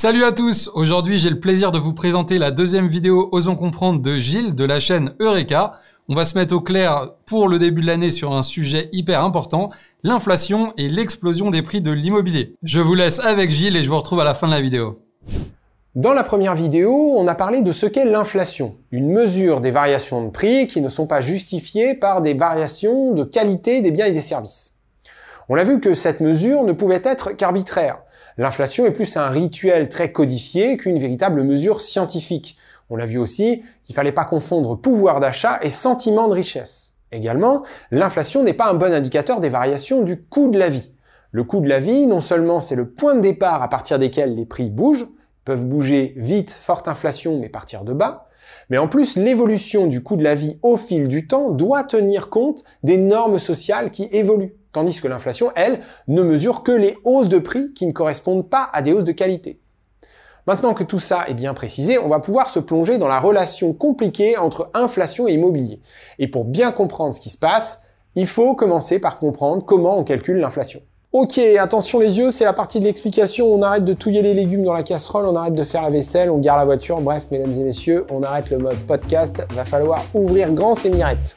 Salut à tous! Aujourd'hui, j'ai le plaisir de vous présenter la deuxième vidéo Osons comprendre de Gilles de la chaîne Eureka. On va se mettre au clair pour le début de l'année sur un sujet hyper important, l'inflation et l'explosion des prix de l'immobilier. Je vous laisse avec Gilles et je vous retrouve à la fin de la vidéo. Dans la première vidéo, on a parlé de ce qu'est l'inflation, une mesure des variations de prix qui ne sont pas justifiées par des variations de qualité des biens et des services. On a vu que cette mesure ne pouvait être qu'arbitraire. L'inflation est plus un rituel très codifié qu'une véritable mesure scientifique. On a vu aussi qu'il fallait pas confondre pouvoir d'achat et sentiment de richesse. Également, l'inflation n'est pas un bon indicateur des variations du coût de la vie. Le coût de la vie, non seulement c'est le point de départ à partir desquels les prix bougent, peuvent bouger vite, forte inflation, mais partir de bas, mais en plus, l'évolution du coût de la vie au fil du temps doit tenir compte des normes sociales qui évoluent. Tandis que l'inflation, elle, ne mesure que les hausses de prix qui ne correspondent pas à des hausses de qualité. Maintenant que tout ça est bien précisé, on va pouvoir se plonger dans la relation compliquée entre inflation et immobilier. Et pour bien comprendre ce qui se passe, il faut commencer par comprendre comment on calcule l'inflation. Ok, attention les yeux, c'est la partie de l'explication, on arrête de touiller les légumes dans la casserole, on arrête de faire la vaisselle, on gare la voiture, bref, mesdames et messieurs, on arrête le mode podcast, va falloir ouvrir grand ces mirettes.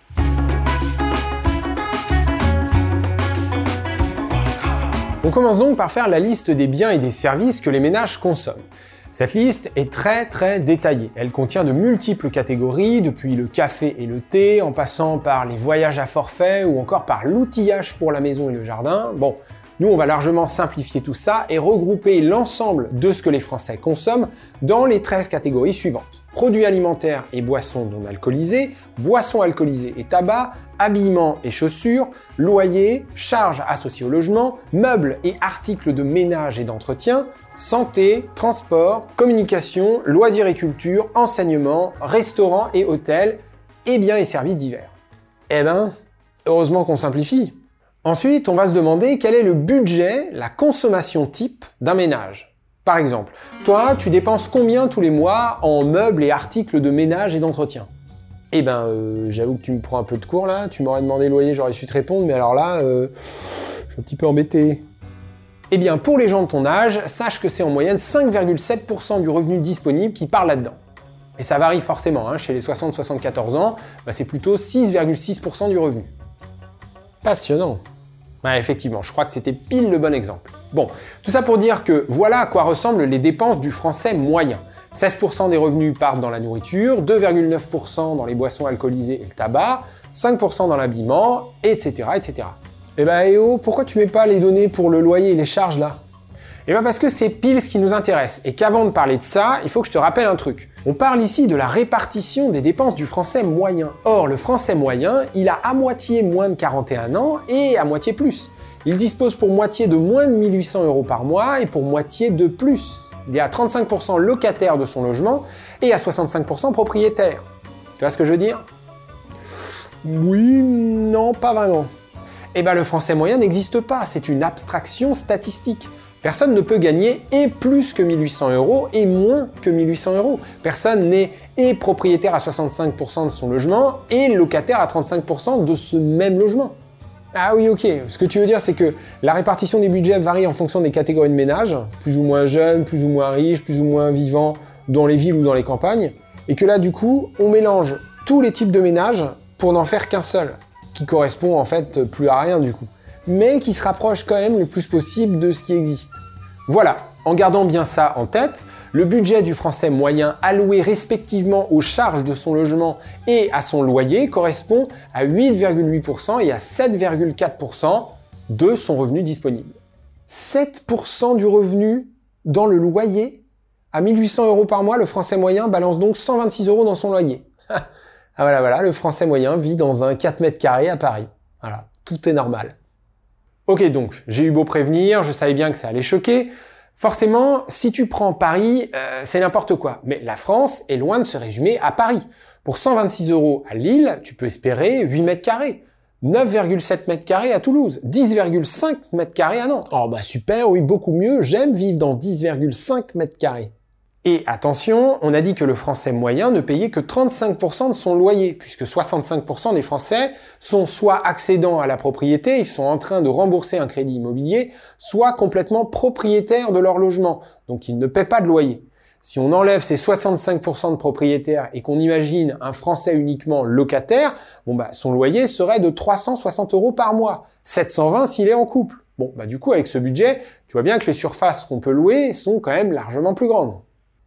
On commence donc par faire la liste des biens et des services que les ménages consomment. Cette liste est très détaillée. Elle contient de multiples catégories, depuis le café et le thé, en passant par les voyages à forfait ou encore par l'outillage pour la maison et le jardin. Bon, nous on va largement simplifier tout ça et regrouper l'ensemble de ce que les Français consomment dans les 13 catégories suivantes. Produits alimentaires et boissons non alcoolisées, boissons alcoolisées et tabac, habillement et chaussures, loyer, charges associées au logement, meubles et articles de ménage et d'entretien, santé, transport, communication, loisirs et culture, enseignement, restaurants et hôtels, et biens et services divers. Eh ben, heureusement qu'on simplifie. Ensuite, on va se demander quel est le budget, la consommation type d'un ménage. Par exemple, toi, tu dépenses combien tous les mois en meubles et articles de ménage et d'entretien? Eh ben, j'avoue que tu me prends un peu de court là, tu m'aurais demandé le loyer, j'aurais su te répondre, mais alors là, je suis un petit peu embêté. Eh bien, pour les gens de ton âge, sache que c'est en moyenne 5,7% du revenu disponible qui part là-dedans. Et ça varie forcément, hein, chez les 60-74 ans, c'est plutôt 6,6% du revenu. Passionnant. Ouais, effectivement, je crois que c'était pile le bon exemple. Bon, tout ça pour dire que voilà à quoi ressemblent les dépenses du Français moyen. 16% des revenus partent dans la nourriture, 2,9% dans les boissons alcoolisées et le tabac, 5% dans l'habillement, etc., etc. Eh ben, pourquoi tu mets pas les données pour le loyer et les charges là? Eh ben parce que c'est pile ce qui nous intéresse, et qu'avant de parler de ça, il faut que je te rappelle un truc. On parle ici de la répartition des dépenses du Français moyen. Or, le Français moyen, il a à moitié moins de 41 ans et à moitié plus. Il dispose pour moitié de moins de 1800 € par mois et pour moitié de plus. Il est à 35% locataire de son logement et à 65% propriétaire. Tu vois ce que je veux dire? Oui, non, pas vraiment. Eh ben le Français moyen n'existe pas, c'est une abstraction statistique. Personne ne peut gagner et plus que 1800 € et moins que 1800 €. Personne n'est et propriétaire à 65% de son logement et locataire à 35% de ce même logement. Ah oui, ok. Ce que tu veux dire, c'est que la répartition des budgets varie en fonction des catégories de ménages, plus ou moins jeunes, plus ou moins riches, plus ou moins vivants dans les villes ou dans les campagnes, et que là, du coup, on mélange tous les types de ménages pour n'en faire qu'un seul, qui correspond en fait plus à rien du coup, mais qui se rapproche quand même le plus possible de ce qui existe. Voilà, en gardant bien ça en tête, le budget du Français moyen alloué respectivement aux charges de son logement et à son loyer correspond à 8,8% et à 7,4% de son revenu disponible. 7% du revenu dans le loyer? À 1800 € par mois, le Français moyen balance donc 126 € dans son loyer. Ah voilà, le Français moyen vit dans un 4 mètres carrés à Paris. Voilà, tout est normal. Ok donc, j'ai eu beau prévenir, je savais bien que ça allait choquer. Forcément, si tu prends Paris, c'est n'importe quoi. Mais la France est loin de se résumer à Paris. Pour 126 € à Lille, tu peux espérer 8 mètres carrés. 9,7 mètres carrés à Toulouse. 10,5 mètres carrés à Nantes. Oh bah super, oui, beaucoup mieux. J'aime vivre dans 10,5 mètres carrés. Et attention, on a dit que le Français moyen ne payait que 35% de son loyer, puisque 65% des Français sont soit accédants à la propriété, ils sont en train de rembourser un crédit immobilier, soit complètement propriétaires de leur logement, donc ils ne paient pas de loyer. Si on enlève ces 65% de propriétaires et qu'on imagine un Français uniquement locataire, son loyer serait de 360 € par mois, 720 s'il est en couple. Du coup, avec ce budget, tu vois bien que les surfaces qu'on peut louer sont quand même largement plus grandes.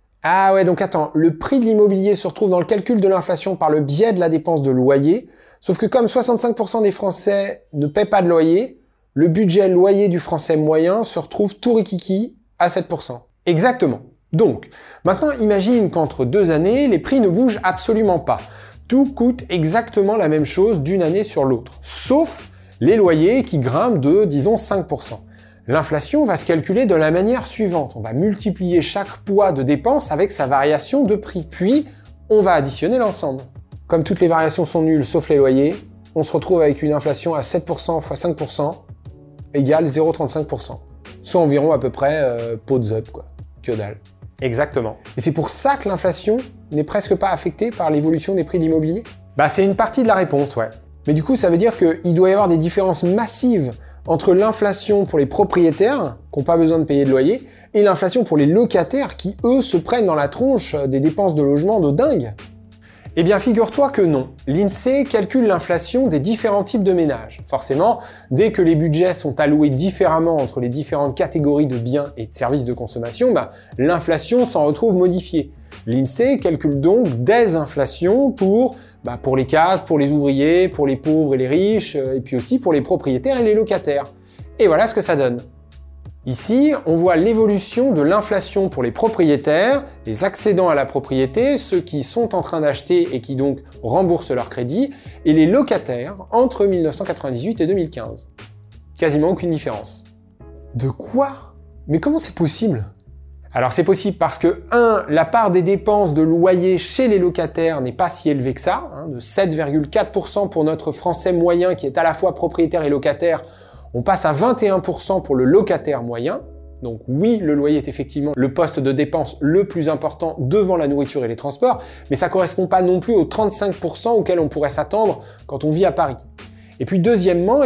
Ah ouais, donc attends, le prix de l'immobilier se retrouve dans le calcul de l'inflation par le biais de la dépense de loyer, sauf que comme 65% des Français ne paient pas de loyer, le budget loyer du Français moyen se retrouve tout rikiki à 7%. Exactement. Donc, maintenant imagine qu'entre 2 années, les prix ne bougent absolument pas. Tout coûte exactement la même chose d'une année sur l'autre, sauf les loyers qui grimpent de, disons, 5%. L'inflation va se calculer de la manière suivante. On va multiplier chaque poids de dépense avec sa variation de prix, puis on va additionner l'ensemble. Comme toutes les variations sont nulles sauf les loyers, on se retrouve avec une inflation à 7% x 5% égale 0,35%. Soit environ à peu près pot de zup, quoi. Que dalle. Exactement. Et c'est pour ça que l'inflation n'est presque pas affectée par l'évolution des prix de l'immobilier ? C'est une partie de la réponse, ouais. Mais du coup, ça veut dire qu'il doit y avoir des différences massives entre l'inflation pour les propriétaires, qui n'ont pas besoin de payer de loyer, et l'inflation pour les locataires, qui, eux, se prennent dans la tronche des dépenses de logement de dingue. Eh bien, figure-toi que non. L'INSEE calcule l'inflation des différents types de ménages. Forcément, dès que les budgets sont alloués différemment entre les différentes catégories de biens et de services de consommation, l'inflation s'en retrouve modifiée. L'INSEE calcule donc des inflations pour les cadres, pour les ouvriers, pour les pauvres et les riches, et puis aussi pour les propriétaires et les locataires. Et voilà ce que ça donne. Ici, on voit l'évolution de l'inflation pour les propriétaires, les accédants à la propriété, ceux qui sont en train d'acheter et qui donc remboursent leur crédit, et les locataires entre 1998 et 2015. Quasiment aucune différence. De quoi ? Mais comment c'est possible ? Alors c'est possible parce que, 1, la part des dépenses de loyer chez les locataires n'est pas si élevée que ça, de 7,4% pour notre Français moyen qui est à la fois propriétaire et locataire, on passe à 21% pour le locataire moyen. Donc oui, le loyer est effectivement le poste de dépense le plus important devant la nourriture et les transports, mais ça correspond pas non plus aux 35% auxquels on pourrait s'attendre quand on vit à Paris. Et puis deuxièmement,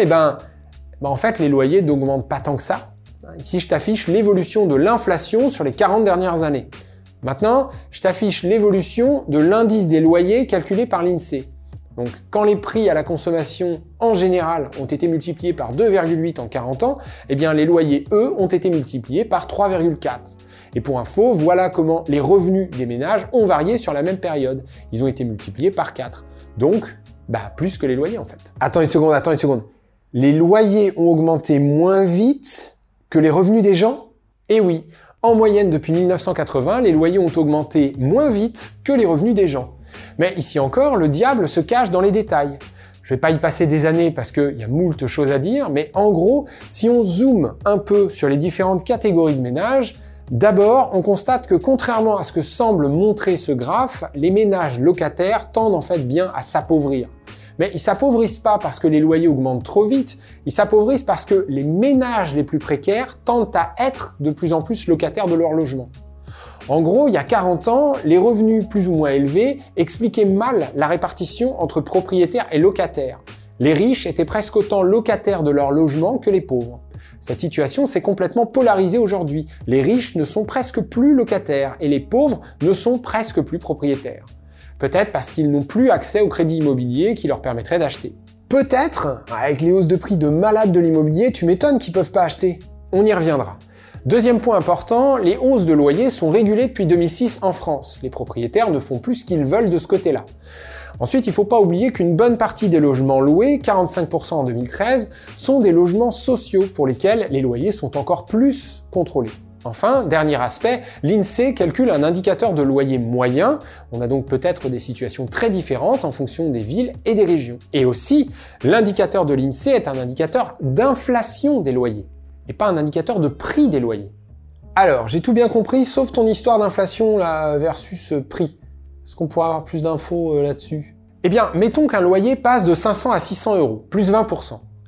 en fait, les loyers n'augmentent pas tant que ça. Ici, je t'affiche l'évolution de l'inflation sur les 40 dernières années. Maintenant, je t'affiche l'évolution de l'indice des loyers calculé par l'INSEE. Donc, quand les prix à la consommation, en général, ont été multipliés par 2,8 en 40 ans, les loyers, eux, ont été multipliés par 3,4. Et pour info, voilà comment les revenus des ménages ont varié sur la même période. Ils ont été multipliés par 4. Donc, plus que les loyers, en fait. Attends une seconde. Les loyers ont augmenté moins vite que les revenus des gens ? Eh oui, en moyenne depuis 1980, les loyers ont augmenté moins vite que les revenus des gens. Mais ici encore, le diable se cache dans les détails. Je vais pas y passer des années parce qu'il y a moult choses à dire, mais en gros, si on zoome un peu sur les différentes catégories de ménages, d'abord, on constate que contrairement à ce que semble montrer ce graphe, les ménages locataires tendent en fait bien à s'appauvrir. Mais ils s'appauvrissent pas parce que les loyers augmentent trop vite, ils s'appauvrissent parce que les ménages les plus précaires tendent à être de plus en plus locataires de leur logement. En gros, il y a 40 ans, les revenus plus ou moins élevés expliquaient mal la répartition entre propriétaires et locataires. Les riches étaient presque autant locataires de leur logement que les pauvres. Cette situation s'est complètement polarisée aujourd'hui. Les riches ne sont presque plus locataires et les pauvres ne sont presque plus propriétaires. Peut-être parce qu'ils n'ont plus accès au crédit immobilier qui leur permettrait d'acheter. Peut-être, avec les hausses de prix de malades de l'immobilier, tu m'étonnes qu'ils peuvent pas acheter. On y reviendra. Deuxième point important, les hausses de loyers sont régulées depuis 2006 en France. Les propriétaires ne font plus ce qu'ils veulent de ce côté-là. Ensuite, il ne faut pas oublier qu'une bonne partie des logements loués, 45% en 2013, sont des logements sociaux pour lesquels les loyers sont encore plus contrôlés. Enfin, dernier aspect, l'INSEE calcule un indicateur de loyer moyen. On a donc peut-être des situations très différentes en fonction des villes et des régions. Et aussi, l'indicateur de l'INSEE est un indicateur d'inflation des loyers, et pas un indicateur de prix des loyers. Alors, j'ai tout bien compris, sauf ton histoire d'inflation là versus prix. Est-ce qu'on pourra avoir plus d'infos là-dessus ? Eh bien, mettons qu'un loyer passe de 500 à 600 €, plus 20%.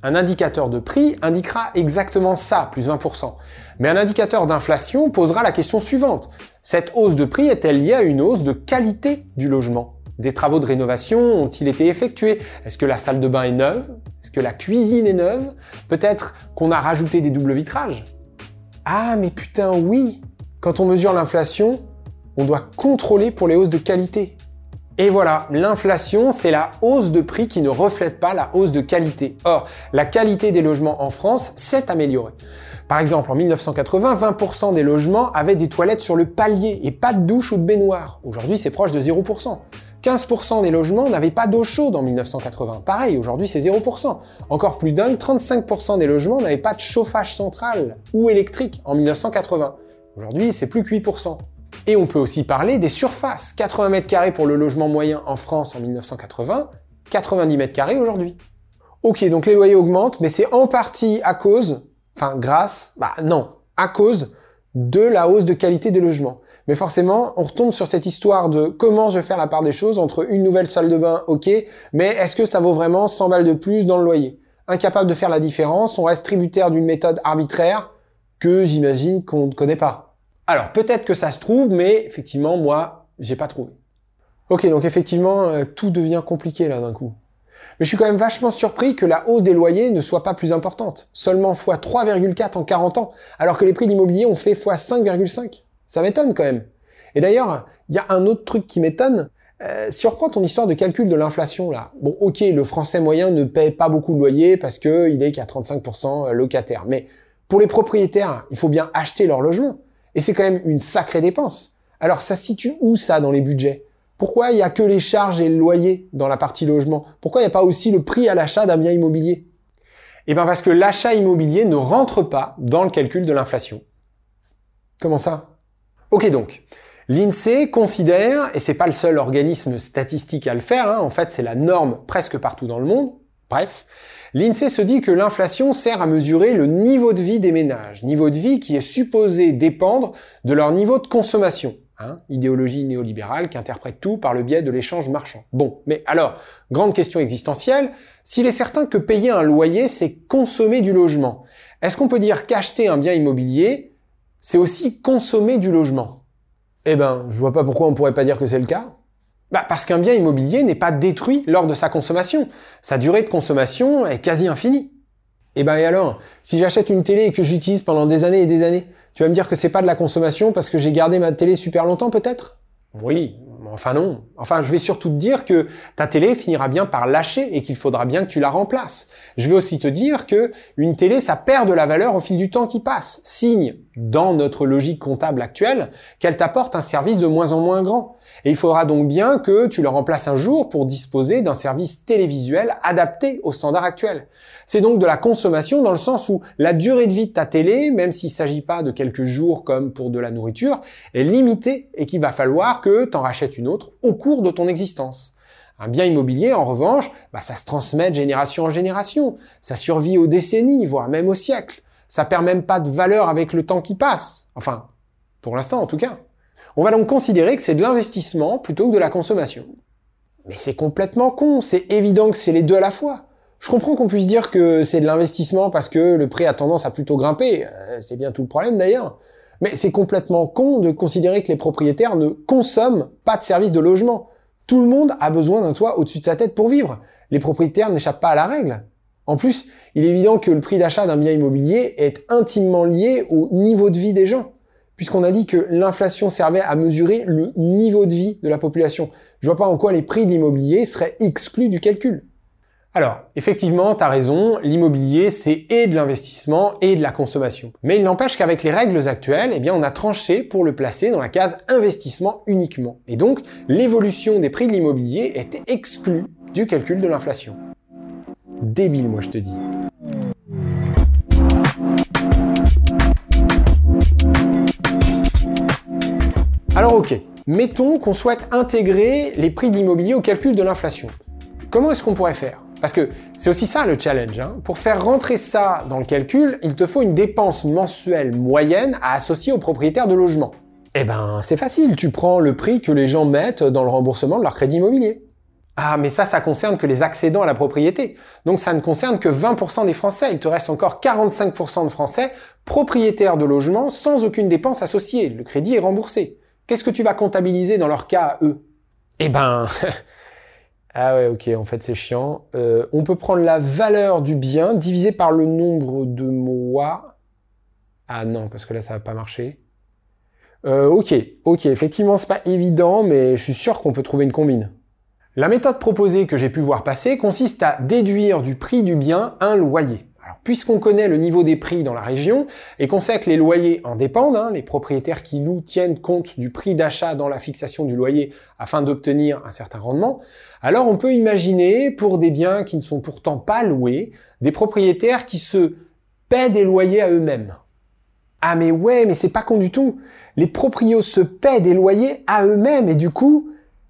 Un indicateur de prix indiquera exactement ça, plus 20%. Mais un indicateur d'inflation posera la question suivante. Cette hausse de prix est-elle liée à une hausse de qualité du logement? Des travaux de rénovation ont-ils été effectués? Est-ce que la salle de bain est neuve? Est-ce que la cuisine est neuve? Peut-être qu'on a rajouté des doubles vitrages? Ah, mais putain, oui! Quand on mesure l'inflation, on doit contrôler pour les hausses de qualité. Et voilà, l'inflation, c'est la hausse de prix qui ne reflète pas la hausse de qualité. Or, la qualité des logements en France s'est améliorée. Par exemple, en 1980, 20% des logements avaient des toilettes sur le palier et pas de douche ou de baignoire. Aujourd'hui, c'est proche de 0%. 15% des logements n'avaient pas d'eau chaude en 1980. Pareil, aujourd'hui, c'est 0%. Encore plus dingue, 35% des logements n'avaient pas de chauffage central ou électrique en 1980. Aujourd'hui, c'est plus que 8%. Et on peut aussi parler des surfaces. 80 mètres carrés pour le logement moyen en France en 1980, 90 mètres carrés aujourd'hui. Ok, donc les loyers augmentent, mais c'est en partie à cause, à cause de la hausse de qualité des logements. Mais forcément, on retombe sur cette histoire de comment je vais faire la part des choses entre une nouvelle salle de bain, ok, mais est-ce que ça vaut vraiment 100 balles de plus dans le loyer? Incapable de faire la différence, on reste tributaire d'une méthode arbitraire que j'imagine qu'on ne connaît pas. Alors, peut-être que ça se trouve, mais effectivement, moi, j'ai pas trouvé. Ok, donc effectivement, tout devient compliqué là d'un coup. Mais je suis quand même vachement surpris que la hausse des loyers ne soit pas plus importante. Seulement x 3,4 en 40 ans, alors que les prix de l'immobilier ont fait x 5,5. Ça m'étonne quand même. Et d'ailleurs, il y a un autre truc qui m'étonne. Si on reprend ton histoire de calcul de l'inflation là, bon ok, le français moyen ne paye pas beaucoup de loyer parce qu'il est qu'à 35% locataire. Mais pour les propriétaires, il faut bien acheter leur logement. Et c'est quand même une sacrée dépense. Alors ça se situe où ça dans les budgets? Pourquoi il n'y a que les charges et le loyer dans la partie logement? Pourquoi il n'y a pas aussi le prix à l'achat d'un bien immobilier? Eh bien parce que l'achat immobilier ne rentre pas dans le calcul de l'inflation. Comment ça? Ok donc, l'INSEE considère, et c'est pas le seul organisme statistique à le faire, en fait c'est la norme presque partout dans le monde, bref, l'INSEE se dit que l'inflation sert à mesurer le niveau de vie des ménages, niveau de vie qui est supposé dépendre de leur niveau de consommation. Idéologie néolibérale qui interprète tout par le biais de l'échange marchand. Bon, mais alors, grande question existentielle, s'il est certain que payer un loyer, c'est consommer du logement, est-ce qu'on peut dire qu'acheter un bien immobilier, c'est aussi consommer du logement? Eh ben, je vois pas pourquoi on pourrait pas dire que c'est le cas. Parce qu'un bien immobilier n'est pas détruit lors de sa consommation. Sa durée de consommation est quasi infinie. Et alors, si j'achète une télé et que j'utilise pendant des années et des années, tu vas me dire que c'est pas de la consommation parce que j'ai gardé ma télé super longtemps peut-être? Oui, enfin non. Enfin, je vais surtout te dire que ta télé finira bien par lâcher et qu'il faudra bien que tu la remplaces. Je vais aussi te dire que une télé, ça perd de la valeur au fil du temps qui passe. Signe, dans notre logique comptable actuelle, qu'elle t'apporte un service de moins en moins grand. Et il faudra donc bien que tu le remplaces un jour pour disposer d'un service télévisuel adapté aux standards actuels. C'est donc de la consommation dans le sens où la durée de vie de ta télé, même s'il ne s'agit pas de quelques jours comme pour de la nourriture, est limitée et qu'il va falloir que tu en rachètes une autre au cours de ton existence. Un bien immobilier, en revanche, ça se transmet de génération en génération. Ça survit aux décennies, voire même aux siècles. Ça perd même pas de valeur avec le temps qui passe. Enfin, pour l'instant en tout cas. On va donc considérer que c'est de l'investissement plutôt que de la consommation. Mais c'est complètement con, c'est évident que c'est les deux à la fois. Je comprends qu'on puisse dire que c'est de l'investissement parce que le prix a tendance à plutôt grimper, c'est bien tout le problème d'ailleurs. Mais c'est complètement con de considérer que les propriétaires ne consomment pas de services de logement. Tout le monde a besoin d'un toit au-dessus de sa tête pour vivre. Les propriétaires n'échappent pas à la règle. En plus, il est évident que le prix d'achat d'un bien immobilier est intimement lié au niveau de vie des gens. Puisqu'on a dit que l'inflation servait à mesurer le niveau de vie de la population. Je vois pas en quoi les prix de l'immobilier seraient exclus du calcul. Alors, effectivement, t'as raison, l'immobilier, c'est et de l'investissement et de la consommation. Mais il n'empêche qu'avec les règles actuelles, on a tranché pour le placer dans la case investissement uniquement. Et donc, l'évolution des prix de l'immobilier était exclue du calcul de l'inflation. Débile, moi je te dis. Alors ok, mettons qu'on souhaite intégrer les prix de l'immobilier au calcul de l'inflation. Comment est-ce qu'on pourrait faire? Parce que c'est aussi ça le challenge. Pour faire rentrer ça dans le calcul, il te faut une dépense mensuelle moyenne à associer aux propriétaires de logement. C'est facile, tu prends le prix que les gens mettent dans le remboursement de leur crédit immobilier. Ah, mais ça concerne que les accédants à la propriété. Donc ça ne concerne que 20% des Français. Il te reste encore 45% de Français propriétaires de logements sans aucune dépense associée. Le crédit est remboursé. Qu'est-ce que tu vas comptabiliser dans leur cas à eux? Eh ben... ah ouais, ok, en fait c'est chiant. On peut prendre la valeur du bien divisé par le nombre de mois. Ah non, parce que là ça va pas marcher. Ok, effectivement c'est pas évident, mais je suis sûr qu'on peut trouver une combine. La méthode proposée que j'ai pu voir passer consiste à déduire du prix du bien un loyer. Alors, puisqu'on connaît le niveau des prix dans la région et qu'on sait que les loyers en dépendent, les propriétaires qui louent tiennent compte du prix d'achat dans la fixation du loyer afin d'obtenir un certain rendement, alors on peut imaginer, pour des biens qui ne sont pourtant pas loués, des propriétaires qui se paient des loyers à eux-mêmes. Ah mais ouais, mais c'est pas con du tout. Les proprios se paient des loyers à eux-mêmes et du coup,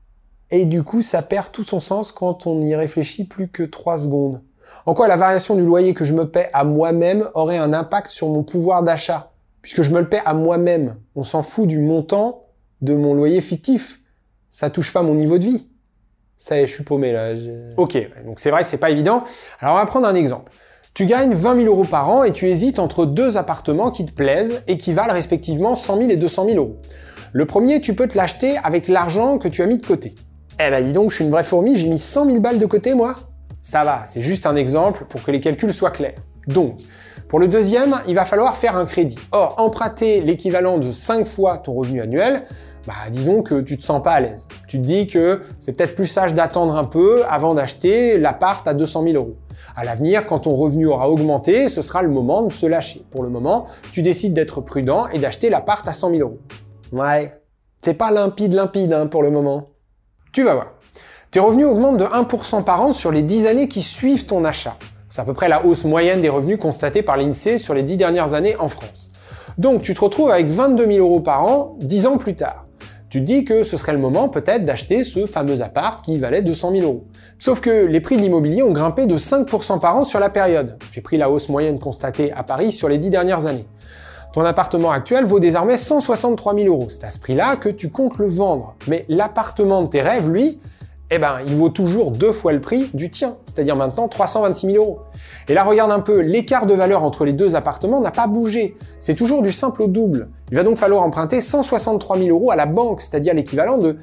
ça perd tout son sens quand on y réfléchit plus que 3 secondes. En quoi la variation du loyer que je me paie à moi-même aurait un impact sur mon pouvoir d'achat? Puisque je me le paie à moi-même. On s'en fout du montant de mon loyer fictif. Ça touche pas mon niveau de vie. Ça y est, je suis paumé là. Ok, donc c'est vrai que c'est pas évident. Alors on va prendre un exemple. Tu gagnes 20 000 € par an et tu hésites entre 2 appartements qui te plaisent et qui valent respectivement 100 000 et 200 000 €. Le premier, tu peux te l'acheter avec l'argent que tu as mis de côté. Eh ben dis donc, je suis une vraie fourmi, j'ai mis 100 000 balles de côté moi. Ça va, c'est juste un exemple pour que les calculs soient clairs. Donc, pour le deuxième, il va falloir faire un crédit. Or, emprunter l'équivalent de 5 fois ton revenu annuel, disons que tu te sens pas à l'aise. Tu te dis que c'est peut-être plus sage d'attendre un peu avant d'acheter l'appart à 200 000 €. À l'avenir, quand ton revenu aura augmenté, ce sera le moment de se lâcher. Pour le moment, tu décides d'être prudent et d'acheter l'appart à 100 000 €. Ouais, c'est pas limpide pour le moment. Tu vas voir. Tes revenus augmentent de 1% par an sur les 10 années qui suivent ton achat. C'est à peu près la hausse moyenne des revenus constatée par l'INSEE sur les 10 dernières années en France. Donc tu te retrouves avec 22 000 € par an 10 ans plus tard. Tu te dis que ce serait le moment peut-être d'acheter ce fameux appart qui valait 200 000 €. Sauf que les prix de l'immobilier ont grimpé de 5% par an sur la période. J'ai pris la hausse moyenne constatée à Paris sur les 10 dernières années. Ton appartement actuel vaut désormais 163 000 €. C'est à ce prix-là que tu comptes le vendre. Mais l'appartement de tes rêves, lui, il vaut toujours 2 fois le prix du tien, c'est-à-dire maintenant 326 000 €. Et là, regarde un peu, l'écart de valeur entre les deux appartements n'a pas bougé. C'est toujours du simple au double. Il va donc falloir emprunter 163 000 € à la banque, c'est-à-dire l'équivalent de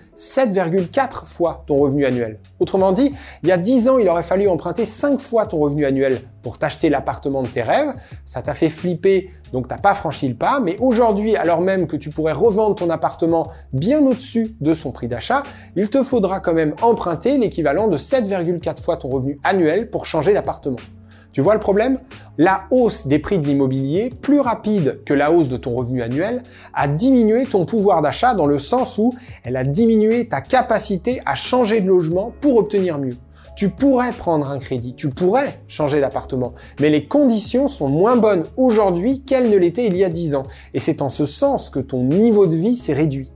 7,4 fois ton revenu annuel. Autrement dit, il y a 10 ans, il aurait fallu emprunter 5 fois ton revenu annuel pour t'acheter l'appartement de tes rêves. Ça t'a fait flipper, donc t'as pas franchi le pas. Mais aujourd'hui, alors même que tu pourrais revendre ton appartement bien au-dessus de son prix d'achat, il te faudra quand même emprunter l'équivalent de 7,4 fois ton revenu annuel pour changer l'appartement. Tu vois le problème? La hausse des prix de l'immobilier, plus rapide que la hausse de ton revenu annuel, a diminué ton pouvoir d'achat dans le sens où elle a diminué ta capacité à changer de logement pour obtenir mieux. Tu pourrais prendre un crédit, tu pourrais changer d'appartement, mais les conditions sont moins bonnes aujourd'hui qu'elles ne l'étaient il y a 10 ans. Et c'est en ce sens que ton niveau de vie s'est réduit.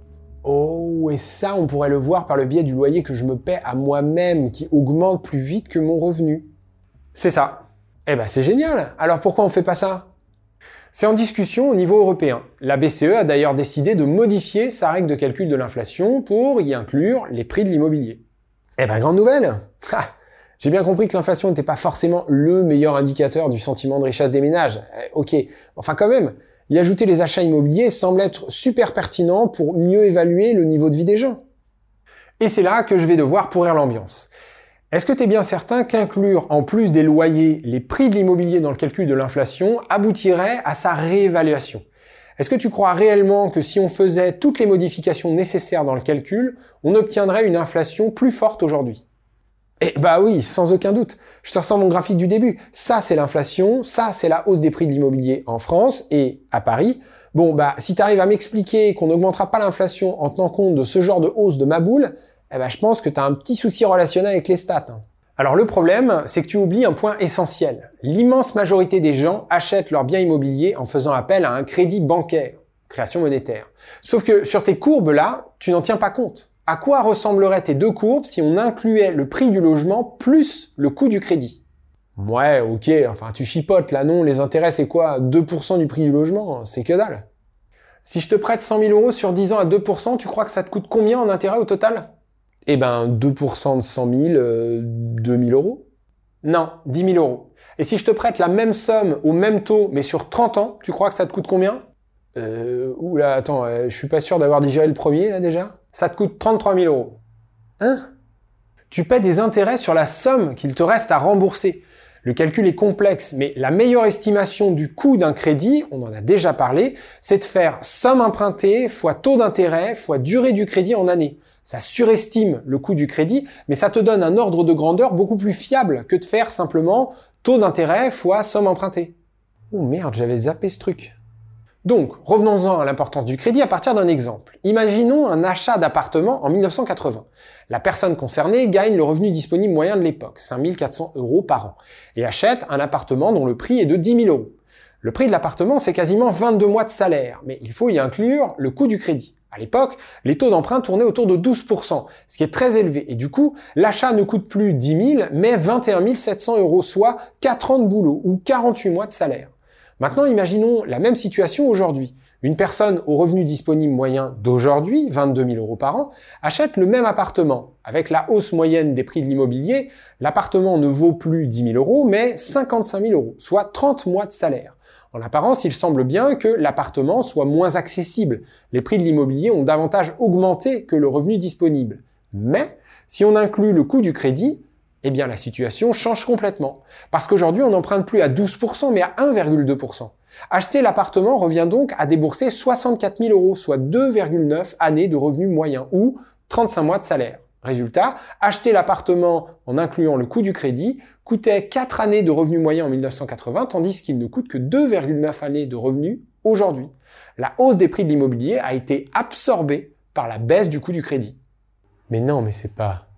Oh, et ça, on pourrait le voir par le biais du loyer que je me paie à moi-même, qui augmente plus vite que mon revenu. C'est ça. C'est génial. Alors pourquoi on fait pas ça? C'est en discussion au niveau européen. La BCE a d'ailleurs décidé de modifier sa règle de calcul de l'inflation pour y inclure les prix de l'immobilier. Grande nouvelle. J'ai bien compris que l'inflation n'était pas forcément le meilleur indicateur du sentiment de richesse des ménages. Ok, enfin quand même, y ajouter les achats immobiliers semble être super pertinent pour mieux évaluer le niveau de vie des gens. Et c'est là que je vais devoir pourrir l'ambiance. Est-ce que tu es bien certain qu'inclure en plus des loyers les prix de l'immobilier dans le calcul de l'inflation aboutirait à sa réévaluation? Est-ce que tu crois réellement que si on faisait toutes les modifications nécessaires dans le calcul, on obtiendrait une inflation plus forte aujourd'hui? Oui, sans aucun doute. Je te ressens mon graphique du début. Ça, c'est l'inflation, ça, c'est la hausse des prix de l'immobilier en France et à Paris. Si tu arrives à m'expliquer qu'on n'augmentera pas l'inflation en tenant compte de ce genre de hausse de ma boule, je pense que tu as un petit souci relationnel avec les stats. Alors le problème, c'est que tu oublies un point essentiel. L'immense majorité des gens achètent leurs biens immobiliers en faisant appel à un crédit bancaire, création monétaire. Sauf que sur tes courbes là, tu n'en tiens pas compte. À quoi ressembleraient tes deux courbes si on incluait le prix du logement plus le coût du crédit? Ouais, ok, enfin tu chipotes là, non, les intérêts c'est quoi? 2% du prix du logement, c'est que dalle. Si je te prête 100 000 € sur 10 ans à 2%, tu crois que ça te coûte combien en intérêt au total? Eh ben, 2% de 100 000, 2 000 euros. Non, 10 000 euros. Et si je te prête la même somme au même taux, mais sur 30 ans, tu crois que ça te coûte combien? Oula, attends, je suis pas sûr d'avoir digéré le premier, là, déjà. Ça te coûte 33 000 euros. Hein? Tu paies des intérêts sur la somme qu'il te reste à rembourser. Le calcul est complexe, mais la meilleure estimation du coût d'un crédit, on en a déjà parlé, c'est de faire somme empruntée fois taux d'intérêt fois durée du crédit en année. Ça surestime le coût du crédit, mais ça te donne un ordre de grandeur beaucoup plus fiable que de faire simplement taux d'intérêt fois somme empruntée. Oh merde, j'avais zappé ce truc. Donc, revenons-en à l'importance du crédit à partir d'un exemple. Imaginons un achat d'appartement en 1980. La personne concernée gagne le revenu disponible moyen de l'époque, 5 400 euros par an, et achète un appartement dont le prix est de 10 000 euros. Le prix de l'appartement, c'est quasiment 22 mois de salaire, mais il faut y inclure le coût du crédit. À l'époque, les taux d'emprunt tournaient autour de 12%, ce qui est très élevé, et du coup, l'achat ne coûte plus 10 000, mais 21 700 euros, soit 4 ans de boulot ou 48 mois de salaire. Maintenant, imaginons la même situation aujourd'hui. Une personne au revenu disponible moyen d'aujourd'hui, 22 000 euros par an, achète le même appartement. Avec la hausse moyenne des prix de l'immobilier, l'appartement ne vaut plus 10 000 euros, mais 55 000 euros, soit 30 mois de salaire. En apparence, il semble bien que l'appartement soit moins accessible. Les prix de l'immobilier ont davantage augmenté que le revenu disponible. Mais, si on inclut le coût du crédit, eh bien la situation change complètement. Parce qu'aujourd'hui, on n'emprunte plus à 12%, mais à 1,2%. Acheter l'appartement revient donc à débourser 64 000 euros, soit 2,9 années de revenus moyens, ou 35 mois de salaire. Résultat, acheter l'appartement en incluant le coût du crédit coûtait 4 années de revenus moyens en 1980, tandis qu'il ne coûte que 2,9 années de revenus aujourd'hui. La hausse des prix de l'immobilier a été absorbée par la baisse du coût du crédit. Mais non, mais c'est pas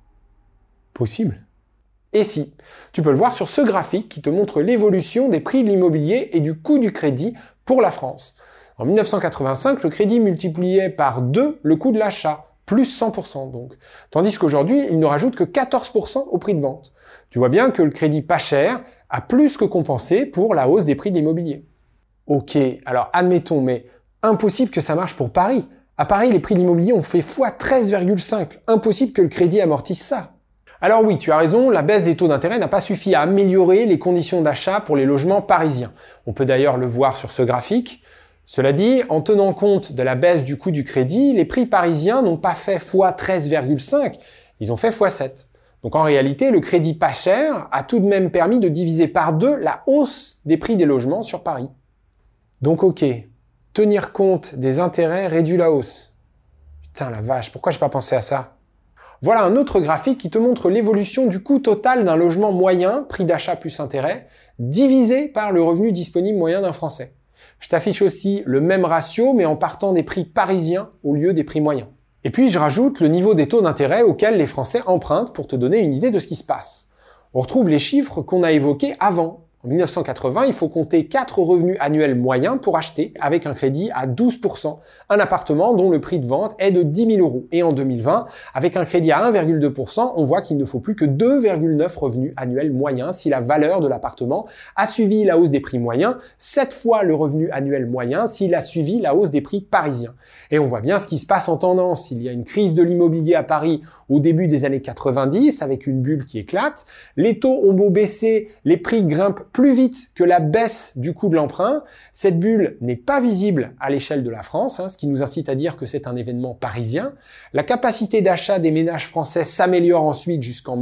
possible. Et si, tu peux le voir sur ce graphique qui te montre l'évolution des prix de l'immobilier et du coût du crédit pour la France. En 1985, le crédit multipliait par 2 le coût de l'achat, plus 100% donc. Tandis qu'aujourd'hui, il ne rajoute que 14% au prix de vente. Tu vois bien que le crédit pas cher a plus que compensé pour la hausse des prix de l'immobilier. Ok, alors admettons, mais impossible que ça marche pour Paris. À Paris, les prix de l'immobilier ont fait fois 13,5. Impossible que le crédit amortisse ça. Alors oui, tu as raison, la baisse des taux d'intérêt n'a pas suffi à améliorer les conditions d'achat pour les logements parisiens. On peut d'ailleurs le voir sur ce graphique. Cela dit, en tenant compte de la baisse du coût du crédit, les prix parisiens n'ont pas fait fois 13,5, ils ont fait fois 7. Donc en réalité, le crédit pas cher a tout de même permis de diviser par 2 la hausse des prix des logements sur Paris. Donc ok, tenir compte des intérêts réduit la hausse. Putain la vache, pourquoi j'ai pas pensé à ça? Voilà un autre graphique qui te montre l'évolution du coût total d'un logement moyen, prix d'achat plus intérêt, divisé par le revenu disponible moyen d'un Français. Je t'affiche aussi le même ratio, mais en partant des prix parisiens au lieu des prix moyens. Et puis je rajoute le niveau des taux d'intérêt auxquels les Français empruntent pour te donner une idée de ce qui se passe. On retrouve les chiffres qu'on a évoqués avant. En 1980, il faut compter 4 revenus annuels moyens pour acheter, avec un crédit à 12%, un appartement dont le prix de vente est de 10 000 euros. Et en 2020, avec un crédit à 1,2%, on voit qu'il ne faut plus que 2,9 revenus annuels moyens si la valeur de l'appartement a suivi la hausse des prix moyens, 7 fois le revenu annuel moyen s'il a suivi la hausse des prix parisiens. Et on voit bien ce qui se passe en tendance. Il y a une crise de l'immobilier à Paris au début des années 90, avec une bulle qui éclate. Les taux ont beau baisser, les prix grimpent plus vite que la baisse du coût de l'emprunt. Cette bulle n'est pas visible à l'échelle de la France, ce qui nous incite à dire que c'est un événement parisien. La capacité d'achat des ménages français s'améliore ensuite jusqu'en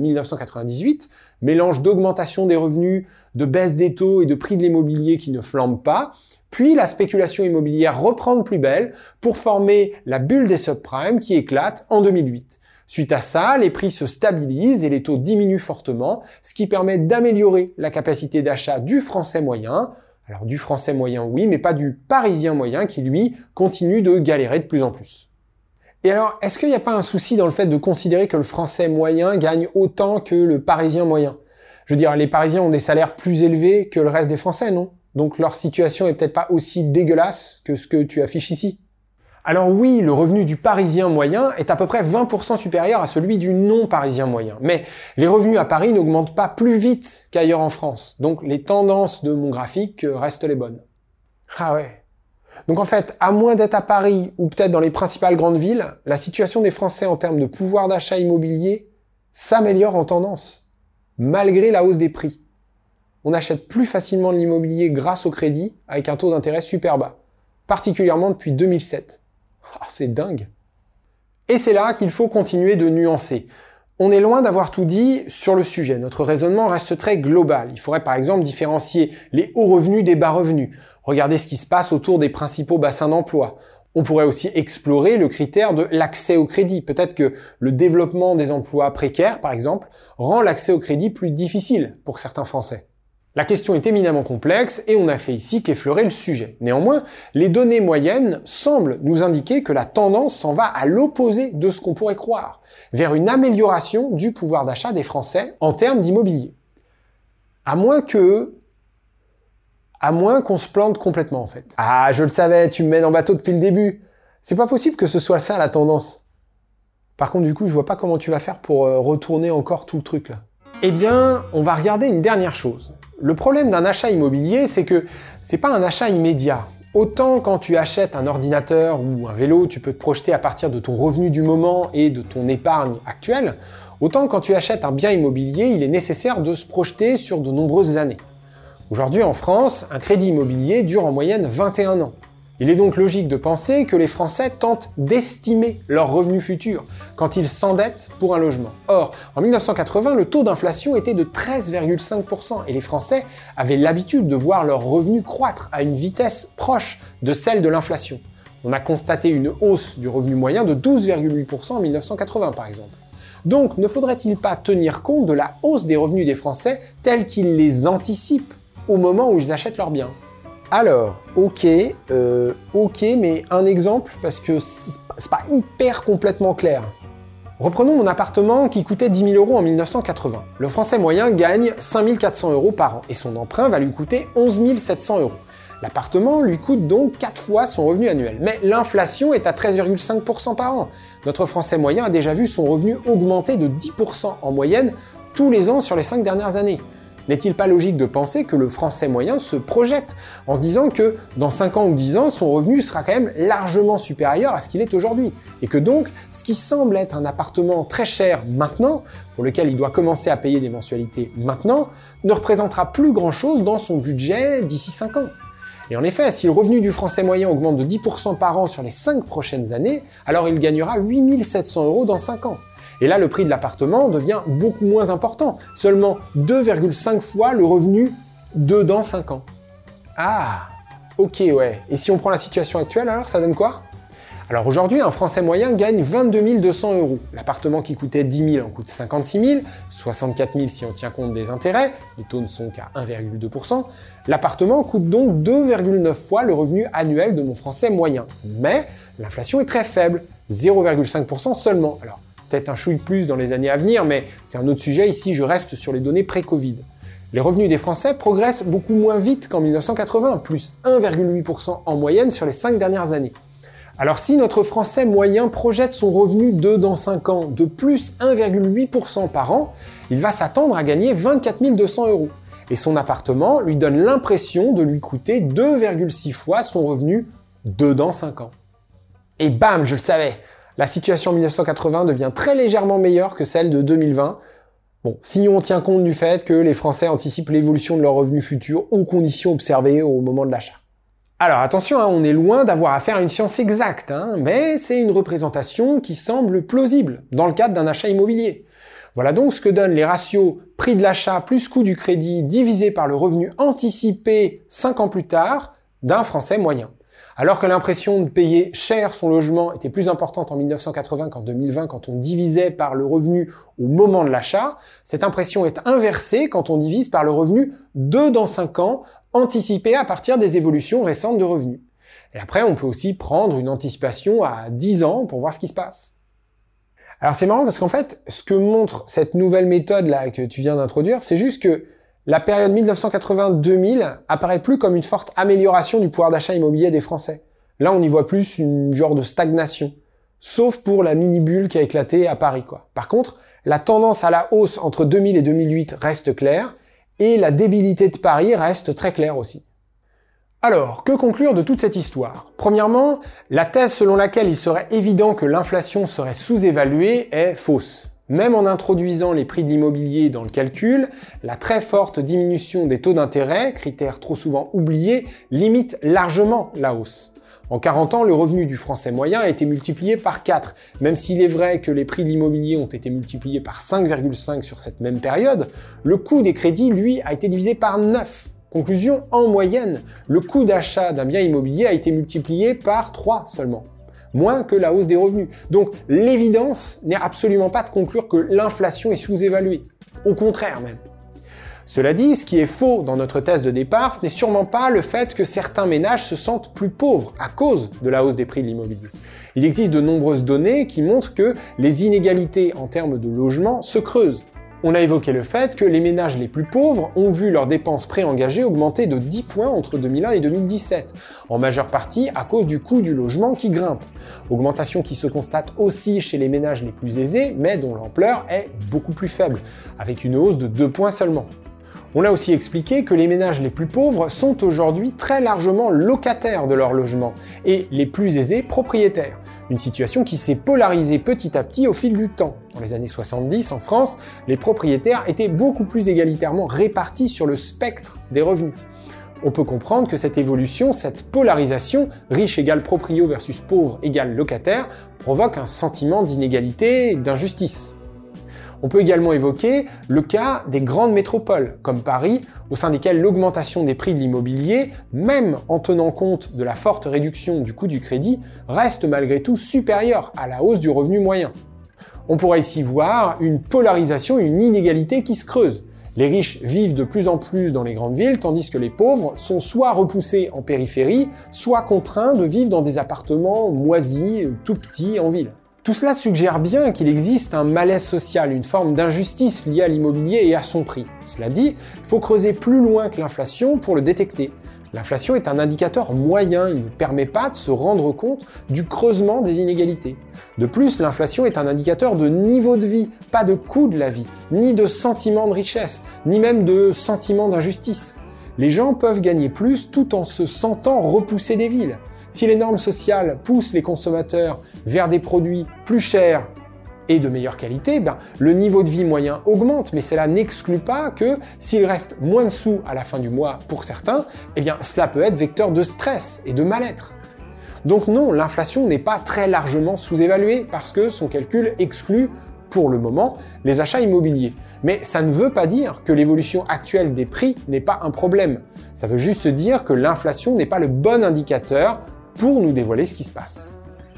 1998, mélange d'augmentation des revenus, de baisse des taux et de prix de l'immobilier qui ne flambent pas. Puis la spéculation immobilière reprend de plus belle pour former la bulle des subprimes qui éclate en 2008. Suite à ça, les prix se stabilisent et les taux diminuent fortement, ce qui permet d'améliorer la capacité d'achat du français moyen. Alors du français moyen oui, mais pas du parisien moyen qui lui continue de galérer de plus en plus. Et alors, est-ce qu'il n'y a pas un souci dans le fait de considérer que le français moyen gagne autant que le parisien moyen? Je veux dire, les parisiens ont des salaires plus élevés que le reste des français, non? Donc leur situation est peut-être pas aussi dégueulasse que ce que tu affiches ici. Alors oui, le revenu du parisien moyen est à peu près 20% supérieur à celui du non-parisien moyen. Mais les revenus à Paris n'augmentent pas plus vite qu'ailleurs en France. Donc les tendances de mon graphique restent les bonnes. Ah ouais. Donc en fait, à moins d'être à Paris ou peut-être dans les principales grandes villes, la situation des Français en termes de pouvoir d'achat immobilier s'améliore en tendance, malgré la hausse des prix. On achète plus facilement de l'immobilier grâce au crédit, avec un taux d'intérêt super bas, particulièrement depuis 2007. Ah, c'est dingue. Et c'est là qu'il faut continuer de nuancer. On est loin d'avoir tout dit sur le sujet. Notre raisonnement reste très global. Il faudrait par exemple différencier les hauts revenus des bas revenus. Regardez ce qui se passe autour des principaux bassins d'emploi. On pourrait aussi explorer le critère de l'accès au crédit. Peut-être que le développement des emplois précaires, par exemple, rend l'accès au crédit plus difficile pour certains Français. La question est éminemment complexe et on n'a fait ici qu'effleurer le sujet. Néanmoins, les données moyennes semblent nous indiquer que la tendance s'en va à l'opposé de ce qu'on pourrait croire, vers une amélioration du pouvoir d'achat des Français en termes d'immobilier. À moins qu'on se plante complètement en fait. Ah, je le savais, tu me mènes en bateau depuis le début. C'est pas possible que ce soit ça la tendance. Par contre, du coup, je vois pas comment tu vas faire pour retourner encore tout le truc là. Eh bien, on va regarder une dernière chose. Le problème d'un achat immobilier, c'est que c'est pas un achat immédiat. Autant quand tu achètes un ordinateur ou un vélo, tu peux te projeter à partir de ton revenu du moment et de ton épargne actuelle, autant quand tu achètes un bien immobilier, il est nécessaire de se projeter sur de nombreuses années. Aujourd'hui en France, un crédit immobilier dure en moyenne 21 ans. Il est donc logique de penser que les Français tentent d'estimer leurs revenus futurs quand ils s'endettent pour un logement. Or, en 1980, le taux d'inflation était de 13,5% et les Français avaient l'habitude de voir leurs revenus croître à une vitesse proche de celle de l'inflation. On a constaté une hausse du revenu moyen de 12,8% en 1980 par exemple. Donc, ne faudrait-il pas tenir compte de la hausse des revenus des Français tels qu'ils les anticipent au moment où ils achètent leurs biens ? Alors, ok, mais un exemple, parce que c'est pas hyper complètement clair. Reprenons mon appartement qui coûtait 10 000 € en 1980. Le Français moyen gagne 5 400 € par an, et son emprunt va lui coûter 11 700 €. L'appartement lui coûte donc 4 fois son revenu annuel. Mais l'inflation est à 13,5% par an. Notre Français moyen a déjà vu son revenu augmenter de 10% en moyenne tous les ans sur les 5 dernières années. N'est-il pas logique de penser que le Français moyen se projette en se disant que dans 5 ans ou 10 ans, son revenu sera quand même largement supérieur à ce qu'il est aujourd'hui, et que donc, ce qui semble être un appartement très cher maintenant, pour lequel il doit commencer à payer des mensualités maintenant, ne représentera plus grand-chose dans son budget d'ici 5 ans. Et en effet, si le revenu du Français moyen augmente de 10% par an sur les 5 prochaines années, alors il gagnera 8 700 € dans 5 ans. Et là, le prix de l'appartement devient beaucoup moins important, seulement 2,5 fois le revenu de dans 5 ans. Ah, ok, ouais. Et si on prend la situation actuelle, alors ça donne quoi ? Alors aujourd'hui, un Français moyen gagne 22 200 €. L'appartement qui coûtait 10 000 en coûte 56 000, 64 000 si on tient compte des intérêts, les taux ne sont qu'à 1,2%. L'appartement coûte donc 2,9 fois le revenu annuel de mon Français moyen. Mais l'inflation est très faible, 0,5% seulement. Alors, peut-être un chouille plus dans les années à venir, mais c'est un autre sujet, ici je reste sur les données pré-Covid. Les revenus des Français progressent beaucoup moins vite qu'en 1980, plus 1,8% en moyenne sur les 5 dernières années. Alors si notre Français moyen projette son revenu dans 5 ans de plus 1,8% par an, il va s'attendre à gagner 24 200 €. Et son appartement lui donne l'impression de lui coûter 2,6 fois son revenu dans 5 ans. Et bam, je le savais! La situation en 1980 devient très légèrement meilleure que celle de 2020. Bon, si on tient compte du fait que les Français anticipent l'évolution de leurs revenus futurs aux conditions observées au moment de l'achat. Alors attention, on est loin d'avoir affaire à une science exacte, mais c'est une représentation qui semble plausible dans le cadre d'un achat immobilier. Voilà donc ce que donnent les ratios prix de l'achat plus coût du crédit divisé par le revenu anticipé 5 ans plus tard d'un Français moyen. Alors que l'impression de payer cher son logement était plus importante en 1980 qu'en 2020 quand on divisait par le revenu au moment de l'achat, cette impression est inversée quand on divise par le revenu dans 5 ans, anticipé à partir des évolutions récentes de revenus. Et après, on peut aussi prendre une anticipation à 10 ans pour voir ce qui se passe. Alors c'est marrant parce qu'en fait, ce que montre cette nouvelle méthode là que tu viens d'introduire, c'est juste que la période 1980-2000 apparaît plus comme une forte amélioration du pouvoir d'achat immobilier des Français. Là, on y voit plus une genre de stagnation. Sauf pour la mini-bulle qui a éclaté à Paris, quoi. Par contre, la tendance à la hausse entre 2000 et 2008 reste claire, et la débilité de Paris reste très claire aussi. Alors, que conclure de toute cette histoire? Premièrement, la thèse selon laquelle il serait évident que l'inflation serait sous-évaluée est fausse. Même en introduisant les prix de l'immobilier dans le calcul, la très forte diminution des taux d'intérêt, critère trop souvent oublié, limite largement la hausse. En 40 ans, le revenu du Français moyen a été multiplié par 4, même s'il est vrai que les prix de l'immobilier ont été multipliés par 5,5 sur cette même période, le coût des crédits, lui, a été divisé par 9. Conclusion, en moyenne, le coût d'achat d'un bien immobilier a été multiplié par 3 seulement, moins que la hausse des revenus. Donc l'évidence n'est absolument pas de conclure que l'inflation est sous-évaluée, au contraire même. Cela dit, ce qui est faux dans notre thèse de départ, ce n'est sûrement pas le fait que certains ménages se sentent plus pauvres à cause de la hausse des prix de l'immobilier. Il existe de nombreuses données qui montrent que les inégalités en termes de logement se creusent. On a évoqué le fait que les ménages les plus pauvres ont vu leurs dépenses préengagées augmenter de 10 points entre 2001 et 2017, en majeure partie à cause du coût du logement qui grimpe. Augmentation qui se constate aussi chez les ménages les plus aisés, mais dont l'ampleur est beaucoup plus faible, avec une hausse de 2 points seulement. On a aussi expliqué que les ménages les plus pauvres sont aujourd'hui très largement locataires de leur logement, et les plus aisés propriétaires. Une situation qui s'est polarisée petit à petit au fil du temps. Dans les années 70, en France, les propriétaires étaient beaucoup plus égalitairement répartis sur le spectre des revenus. On peut comprendre que cette évolution, cette polarisation, riche égale proprio versus pauvre égale locataire, provoque un sentiment d'inégalité et d'injustice. On peut également évoquer le cas des grandes métropoles, comme Paris, au sein desquelles l'augmentation des prix de l'immobilier, même en tenant compte de la forte réduction du coût du crédit, reste malgré tout supérieure à la hausse du revenu moyen. On pourra ici voir une polarisation, une inégalité qui se creuse. Les riches vivent de plus en plus dans les grandes villes, tandis que les pauvres sont soit repoussés en périphérie, soit contraints de vivre dans des appartements moisis, tout petits en ville. Tout cela suggère bien qu'il existe un malaise social, une forme d'injustice liée à l'immobilier et à son prix. Cela dit, il faut creuser plus loin que l'inflation pour le détecter. L'inflation est un indicateur moyen, il ne permet pas de se rendre compte du creusement des inégalités. De plus, l'inflation est un indicateur de niveau de vie, pas de coût de la vie, ni de sentiment de richesse, ni même de sentiment d'injustice. Les gens peuvent gagner plus tout en se sentant repoussés des villes. Si les normes sociales poussent les consommateurs vers des produits plus chers et de meilleure qualité, le niveau de vie moyen augmente, mais cela n'exclut pas que s'il reste moins de sous à la fin du mois pour certains, cela peut être vecteur de stress et de mal-être. Donc non, l'inflation n'est pas très largement sous-évaluée parce que son calcul exclut, pour le moment, les achats immobiliers. Mais ça ne veut pas dire que l'évolution actuelle des prix n'est pas un problème. Ça veut juste dire que l'inflation n'est pas le bon indicateur pour nous dévoiler ce qui se passe.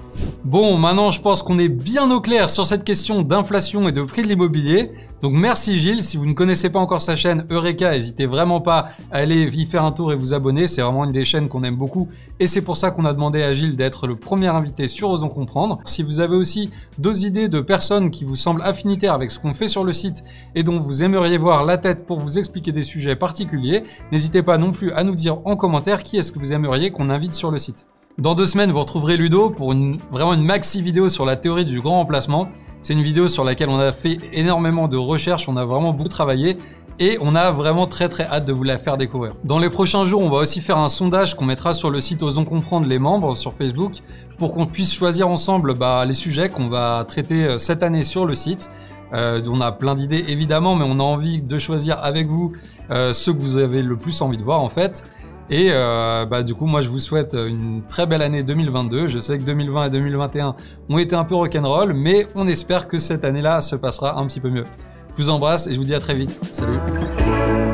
Bon, maintenant je pense qu'on est bien au clair sur cette question d'inflation et de prix de l'immobilier. Donc merci Gilles, si vous ne connaissez pas encore sa chaîne Eureka, n'hésitez vraiment pas à aller y faire un tour et vous abonner. C'est vraiment une des chaînes qu'on aime beaucoup et c'est pour ça qu'on a demandé à Gilles d'être le premier invité sur Osons Comprendre. Si vous avez aussi d'autres idées de personnes qui vous semblent affinitaires avec ce qu'on fait sur le site et dont vous aimeriez voir la tête pour vous expliquer des sujets particuliers, n'hésitez pas non plus à nous dire en commentaire qui est-ce que vous aimeriez qu'on invite sur le site. Dans 2 semaines, vous retrouverez Ludo pour vraiment une maxi vidéo sur la théorie du grand remplacement. C'est une vidéo sur laquelle on a fait énormément de recherches, on a vraiment beaucoup travaillé et on a vraiment très hâte de vous la faire découvrir. Dans les prochains jours, on va aussi faire un sondage qu'on mettra sur le site Osons Comprendre les membres sur Facebook pour qu'on puisse choisir ensemble les sujets qu'on va traiter cette année sur le site. On a plein d'idées évidemment, mais on a envie de choisir avec vous ceux que vous avez le plus envie de voir en fait. Et du coup, moi, je vous souhaite une très belle année 2022. Je sais que 2020 et 2021 ont été un peu rock'n'roll, mais on espère que cette année-là se passera un petit peu mieux. Je vous embrasse et je vous dis à très vite. Salut!